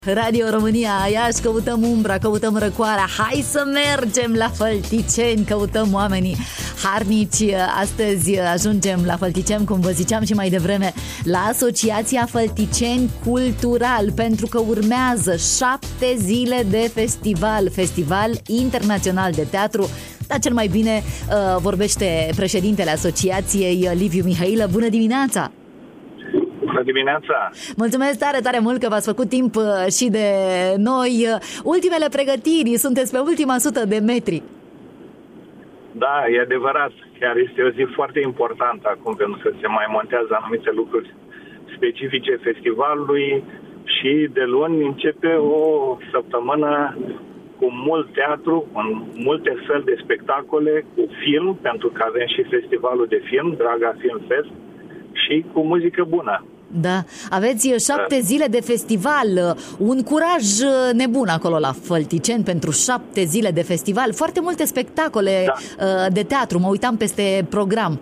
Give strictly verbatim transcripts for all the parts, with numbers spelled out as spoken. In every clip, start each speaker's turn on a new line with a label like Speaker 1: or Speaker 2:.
Speaker 1: Radio România Iași, căutăm umbra, căutăm răcoarea. Hai să mergem la Fălticeni, căutăm oamenii harnici. Astăzi ajungem la Fălticeni, cum vă ziceam și mai devreme, la Asociația Fălticeni Cultural, pentru că urmează șapte zile de festival, Festival Internațional de Teatru. Dar cel mai bine uh, vorbește președintele asociației, Liviu Mihailă. Bună dimineața!
Speaker 2: Bună dimineața!
Speaker 1: Mulțumesc tare, tare mult că v-ați făcut timp și de noi. Ultimele pregătiri, sunteți pe ultima sută de metri.
Speaker 2: Da, e adevărat. Chiar este o zi foarte importantă acum, pentru că se mai montează anumite lucruri specifice festivalului și de luni începe o săptămână cu mult teatru, cu multe săli de spectacole, cu film, pentru că avem și festivalul de film, Draga Film Fest, și cu muzică bună.
Speaker 1: Da, aveți șapte zile de festival, un curaj nebun acolo la Fălticeni pentru șapte zile de festival, foarte multe spectacole da. de teatru, mă uitam peste program.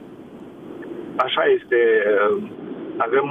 Speaker 2: Așa este, avem,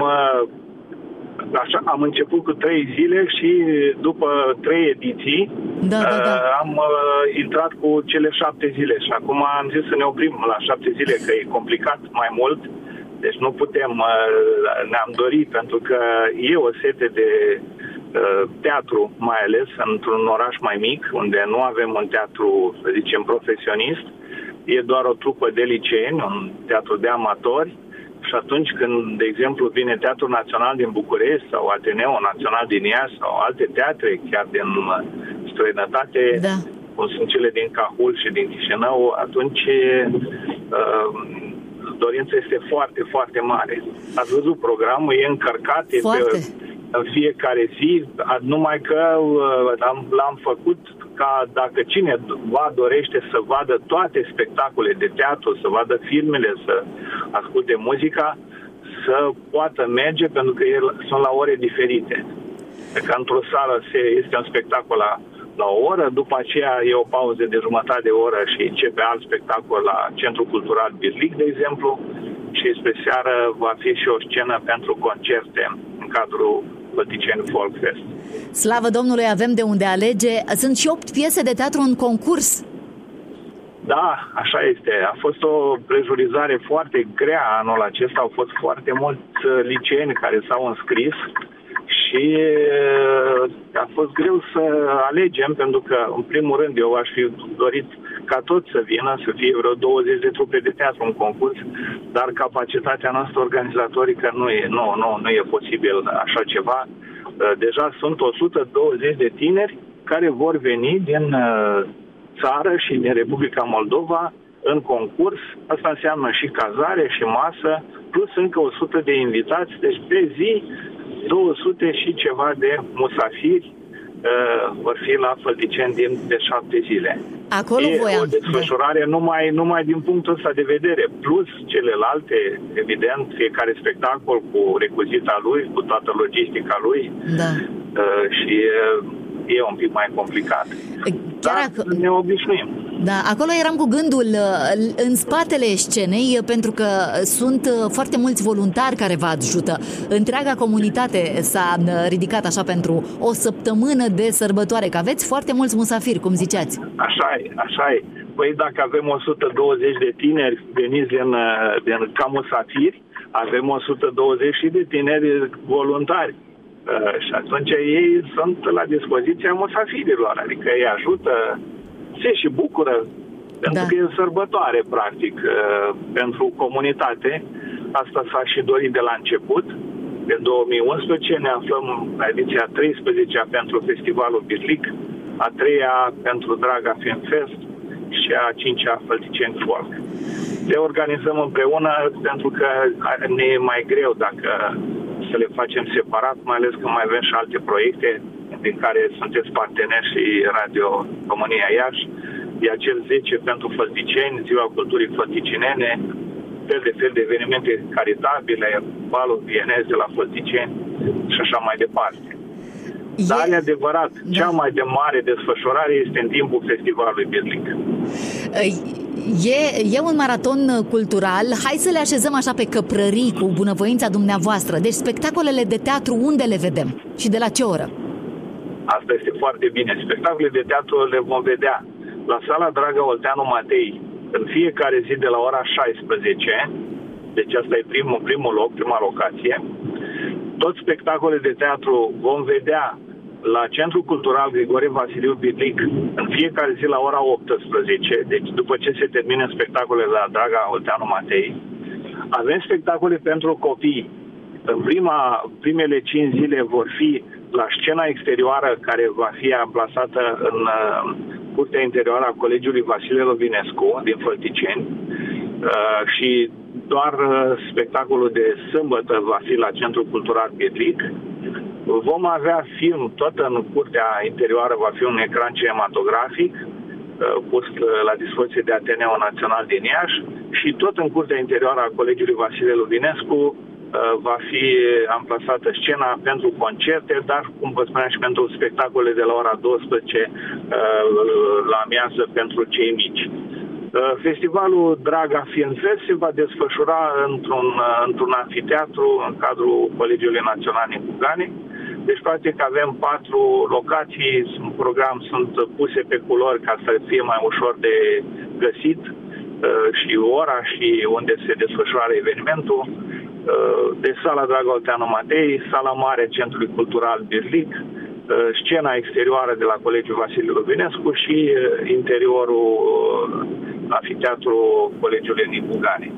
Speaker 2: așa, am început cu trei zile și după trei ediții
Speaker 1: da, da, da.
Speaker 2: am intrat cu cele șapte zile și acum am zis să ne oprim la șapte zile, că e complicat mai mult. Deci nu putem, ne-am dorit, pentru că e o sete de teatru, mai ales într-un oraș mai mic, unde nu avem un teatru, să zicem, profesionist, e doar o trupă de liceeni, un teatru de amatori, și atunci când, de exemplu, vine Teatrul Național din București sau Ateneul Național din Iași sau alte teatre, chiar din străinătate,
Speaker 1: da. cum
Speaker 2: sunt cele din Cahul și din Chișinău, atunci uh, dorința este foarte, foarte mare. Ați văzut programul, e încărcat, e pe, în fiecare zi, numai că l-am, l-am făcut ca dacă cineva dorește să vadă toate spectacole de teatru, să vadă filmele, să asculte muzica, să poată merge, pentru că ele sunt la ore diferite. Că într-o sală este un spectacol la la o oră, după aceea e o pauză de jumătate de oră și începe alt spectacol la Centrul Cultural Birlic, de exemplu, și spre seară va fi și o scenă pentru concerte în cadrul Fălticeni Folk Fest.
Speaker 1: Slavă Domnului, avem de unde alege. Sunt și opt piese de teatru în concurs.
Speaker 2: Da, așa este. A fost o prejurizare foarte grea anul acesta. Au fost foarte mulți liceeni care s-au înscris și a fost greu să alegem, pentru că, în primul rând, eu aș fi dorit ca tot să vină, să fie vreo douăzeci de trupe de teatru în concurs, dar capacitatea noastră organizatorică nu e, nu, nu, nu e posibil așa ceva. Deja sunt o sută douăzeci de tineri care vor veni din țară și din Republica Moldova în concurs. Asta înseamnă și cazare și masă, plus încă o sută de invitați, deci pe zi două sute și ceva de musafiri uh, vor fi la Fălticeni din de șapte zile.
Speaker 1: Acolo
Speaker 2: e
Speaker 1: voiam.
Speaker 2: o desfășurare numai, numai din punctul ăsta de vedere, plus celelalte, evident, fiecare spectacol cu recuzita lui, cu toată logistica lui,
Speaker 1: da.
Speaker 2: uh, și uh, e un pic mai complicat.
Speaker 1: Chiar
Speaker 2: Dar
Speaker 1: ac-
Speaker 2: ne obișnuim.
Speaker 1: Da, acolo eram cu gândul în spatele scenei, pentru că sunt foarte mulți voluntari care vă ajută. Întreaga comunitate s-a ridicat așa pentru o săptămână de sărbătoare, că aveți foarte mulți musafiri, cum ziceați.
Speaker 2: Așa e, așa e. Păi dacă avem o sută douăzeci de tineri veniți din, din ca musafiri, avem o sută douăzeci și de tineri voluntari. Uh, și atunci ei sunt la dispoziția musafirilor, adică ei ajută, se și bucură, pentru
Speaker 1: da.
Speaker 2: că e sărbătoare, practic, uh, pentru comunitate. Asta s-a și dorit de la început. În două mii unsprezece ne aflăm la ediția a treisprezecea pentru Festivalul Birlic, a treia pentru Draga Film Fest și a cincea Fălticeni Folk. Le organizăm împreună pentru că ne e mai greu dacă să le facem separat, mai ales că mai avem și alte proiecte din care sunteți parteneri și Radio România Iași. E acel zece pentru Fălticeni, Ziua Culturii Fălticinene, fel de fel de evenimente caritabile, balul vienez de la Fălticeni și așa mai departe. E... Dar e adevărat, da. Cea mai de mare desfășurare este în timpul Festivalului Birlic.
Speaker 1: E, e un maraton cultural. Hai să le așezăm așa pe căprării cu bunăvoința dumneavoastră. Deci spectacolele de teatru unde le vedem? Și de la ce oră?
Speaker 2: asta este foarte bine. Spectacolele de teatru le vom vedea la Sala Draga Olteanu Matei în fiecare zi de la ora șaisprezece, deci asta e primul, primul loc, prima locație. Toți spectacolele de teatru vom vedea la Centrul Cultural Grigore Vasiliu Birlic în fiecare zi la ora optsprezece, deci după ce se termină spectacolele la Draga Olteanu Matei. Avem spectacole pentru copii. În prima, primele cinci zile vor fi la scena exterioară care va fi amplasată în uh, curtea interioară a Colegiului Vasile Lovinescu din Fălticeni uh, și doar uh, spectacolul de sâmbătă va fi la Centrul Cultural Birlic. Vom avea film, tot în curtea interioară va fi un ecran cinematografic uh, pus la dispoziție de Ateneul Național din Iași și tot în curtea interioară a Colegiului Vasile Lovinescu va fi amplasată scena pentru concerte, dar, cum vă spuneam, și pentru spectacole de la ora douăsprezece la amiază pentru cei mici. Festivalul Draga Film Fest se va desfășura într-un, într-un anfiteatru în cadrul Colegiului Național din Bugani. Deci, practic, avem patru locații, în program sunt puse pe culori ca să fie mai ușor de găsit și ora și unde se desfășoară evenimentul. De Sala Draga Olteanu Matei, Sala Mare Centrului Cultural Birlic, scena exterioară de la Colegiul Vasile Lovinescu și interiorul anfiteatrul Colegiului din Bugani.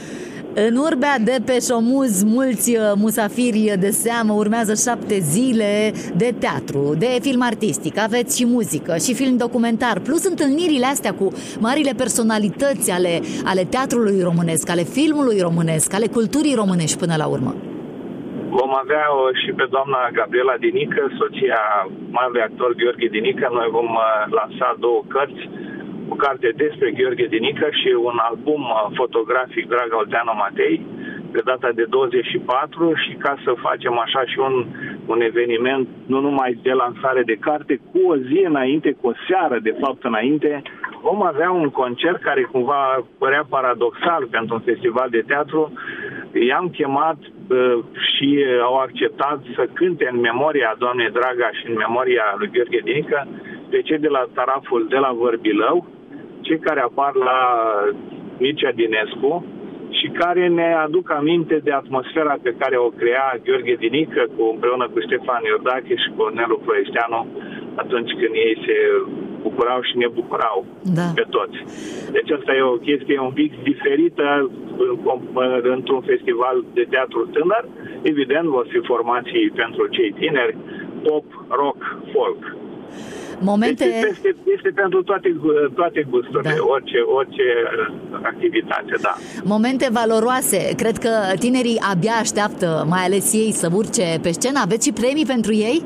Speaker 1: În urbea de pe Șomuz, mulți musafiri de seamă, urmează șapte zile de teatru, de film artistic, aveți și muzică și film documentar, plus întâlnirile astea cu marile personalități ale, ale teatrului românesc, ale filmului românesc, ale culturii românești până la urmă.
Speaker 2: Vom avea și pe doamna Gabriela Dinică, soția marelui actor Gheorghe Dinică. Noi vom lansa două cărți, o carte despre Gheorghe Dinică și un album fotografic Draga Olteanu Matei pe data de douăzeci și patru și ca să facem așa și un, un eveniment nu numai de lansare de carte, cu o zi înainte, cu o seară de fapt înainte, vom avea un concert care cumva părea paradoxal pentru un festival de teatru. I-am chemat uh, și au acceptat să cânte în memoria doamnei Draga și în memoria lui Gheorghe Dinică pe cei de la taraful de la Vărbilău, cei care apar la Mircea Dinescu și care ne aduc aminte de atmosfera pe care o crea Gheorghe Dinică cu, împreună cu Ștefan Iordache și cu Nelu Ploieșteanu atunci când ei se bucurau și ne bucurau, da, pe toți. Deci asta e o chestie un pic diferită într-un festival de teatru tânăr. Evident, vor fi formații pentru cei tineri, pop, rock, folk.
Speaker 1: Momente...
Speaker 2: Este, este, este pentru toate, toate gusturile, da, orice, orice activitate, da.
Speaker 1: Momente valoroase. Cred că tinerii abia așteaptă, mai ales ei, să urce pe scenă. Aveți și premii pentru ei?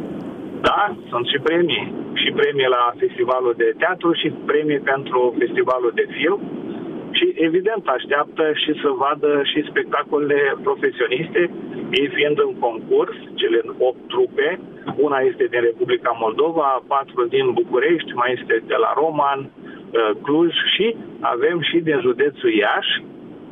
Speaker 2: Da, sunt și premii. Și premii la festivalul de teatru și premii pentru festivalul de film. Și evident așteaptă și să vadă și spectacolele profesioniste, ei fiind în concurs, cele opt trupe. Una este din Republica Moldova, patru din București, mai este de la Roman, Cluj și avem și din județul Iași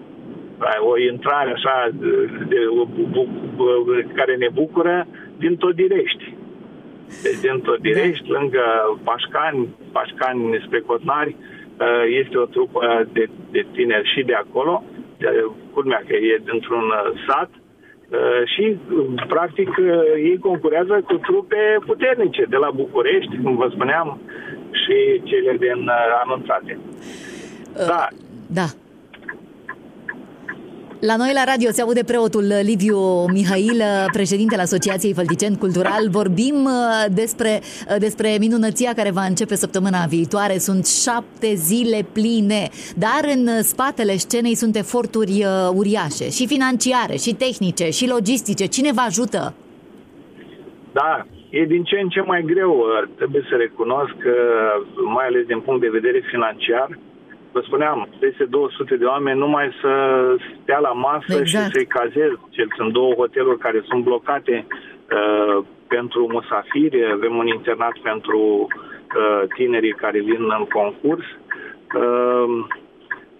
Speaker 2: o intrare așa de, de, care ne bucură din Todirești. Deci din Todirești, lângă Pașcani, Pașcani spre Cotnari, este o trupă de, de tineri și de acolo, culmea că e dintr-un sat și, practic, ei concurează cu trupe puternice de la București, cum vă spuneam, și cele din anunțate. Da.
Speaker 1: Da. La noi la radio se aude preotul Liviu Mihail, președintele Asociației Fălticeni Cultural. Vorbim despre, despre minunăția care va începe săptămâna viitoare. Sunt șapte zile pline, dar în spatele scenei sunt eforturi uriașe, și financiare, și tehnice, și logistice. Cine vă ajută?
Speaker 2: Da, e din ce în ce mai greu, trebuie să recunosc, mai ales din punct de vedere financiar. Vă spuneam, peste două sute de oameni numai să stea la masă, exact, și să-i cazez. Sunt două hoteluri care sunt blocate uh, pentru musafiri. Avem un internat pentru uh, tinerii care vin în concurs. Uh,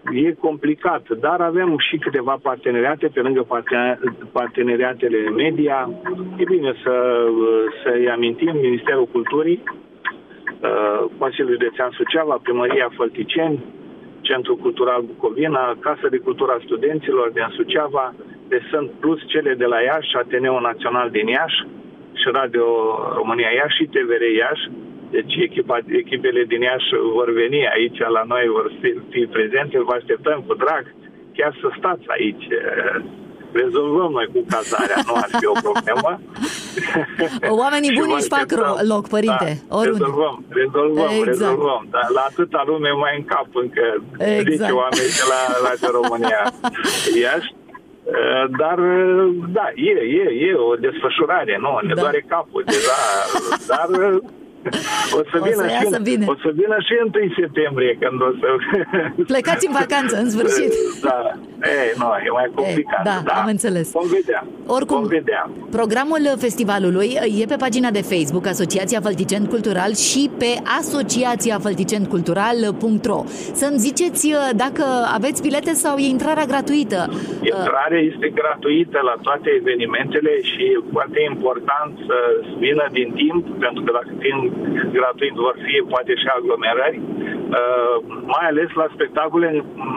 Speaker 2: e complicat, dar avem și câteva parteneriate pe lângă parteneriatele media. E bine să, să-i amintim Ministerul Culturii, Consiliul Județean Suceava, Primăria Fălticeni, Centrul Cultural Bucovina, Casa de Cultură a Studenților din Suceava, deci sunt plus cele de la Iași, Ateneul Național din Iași și Radio România Iași și T V R Iași. Deci echipa, echipele din Iași vor veni aici la noi, vor fi, fi prezente, vă așteptăm cu drag, chiar să stați aici. Rezolvăm noi cu cazarea, nu ar fi o problemă.
Speaker 1: Oamenii buni își fac loc, părinte.
Speaker 2: Da, rezolvăm, rezolvăm, exact. rezolvăm. Dar la atâta lume mai în cap încă exact. zece oameni de la, la România Iași. Dar, da, e, e, e o desfășurare, nu? Ne da. doare capul deja, dar... O să, vină
Speaker 1: o, să
Speaker 2: și în,
Speaker 1: bine.
Speaker 2: o să vină și întâi septembrie când o să...
Speaker 1: Plecați în vacanță, în sfârșit.
Speaker 2: Da, e, nu, e mai complicat.
Speaker 1: E, da, da, am înțeles.
Speaker 2: Vom vedea.
Speaker 1: Oricum,
Speaker 2: vom vedea.
Speaker 1: Programul festivalului e pe pagina de Facebook Asociația Fălticeni Cultural și pe asociația fălticeni cultural punct ro. Să-mi ziceți dacă aveți bilete sau e intrarea gratuită.
Speaker 2: Intrarea este gratuită la toate evenimentele și e foarte important să vină din timp, pentru că dacă fiind gratuit vor fi poate și aglomerări, uh, mai ales la spectacole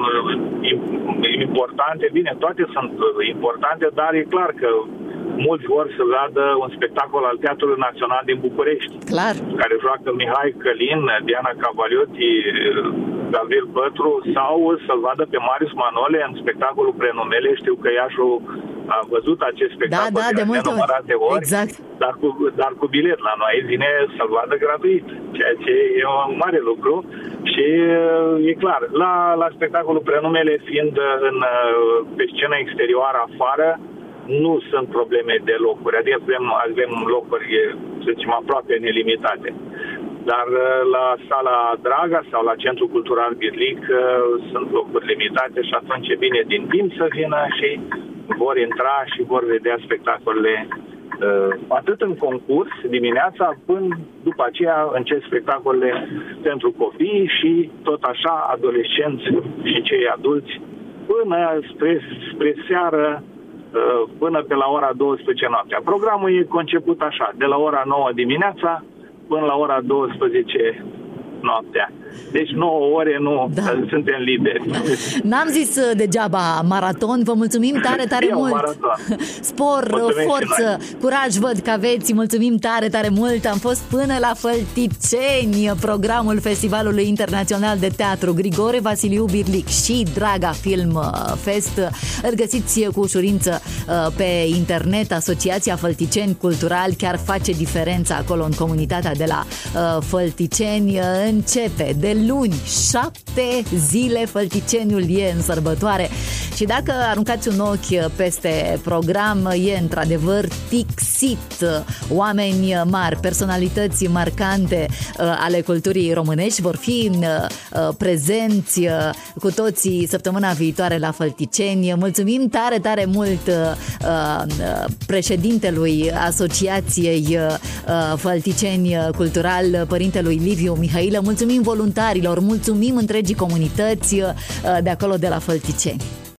Speaker 2: importante. Bine, toate sunt importante, dar e clar că mulți vor să vadă un spectacol al Teatrului Național din București,
Speaker 1: clar,
Speaker 2: care joacă Mihai Călin, Diana Cavalioti, Gabriel Pătru, sau să-l vadă pe Marius Manole în spectacolul Prenumele. Știu că Iașul a văzut acest spectacol
Speaker 1: da, da, de, de multe
Speaker 2: nenumărate ori, ori
Speaker 1: exact.
Speaker 2: dar, cu, dar cu bilet la noi vine să-l vadă gratuit, ceea ce e un mare lucru. Și e clar, la, la spectacolul Prenumele, fiind în, pe scena exterioară afară, nu sunt probleme de locuri, adică avem, avem locuri, să zicem, aproape nelimitate. Dar la sala Draga sau la Centrul Cultural Birlic sunt locuri limitate și atunci e bine din timp să vină și vor intra și vor vedea spectacolele atât în concurs dimineața până după aceea încep spectacolele pentru copii și tot așa adolescenți și cei adulți până spre, spre seară, până pe la ora douăsprezece noaptea. Programul e conceput așa, de la ora nouă dimineața până la ora douăsprezece noaptea. Deci nouă ore nu, da. Suntem liberi.
Speaker 1: N-am zis degeaba maraton, vă mulțumim tare, tare
Speaker 2: e
Speaker 1: mult. Spor, mulțumim, forță, curaj văd că aveți, mulțumim tare, tare mult. Am fost până la Fălticeni, programul Festivalului Internațional de Teatru Grigore Vasiliu Birlic și Draga Film Fest. Îl găsiți cu ușurință pe internet. Asociația Fălticeni Cultural chiar face diferența acolo în comunitatea de la Fălticeni. Începe de luni, șapte zile Fălticeniul e în sărbătoare și dacă aruncați un ochi peste program, e într-adevăr tixit. Oameni mari, personalități marcante ale culturii românești vor fi prezenți cu toții săptămâna viitoare la Fălticeni. Mulțumim tare, tare mult președintelui Asociației Fălticeni Cultural, părintelui Liviu Mihailă. Mulțumim voluntarilor, mulțumim întregii comunități de acolo de la Fălticeni.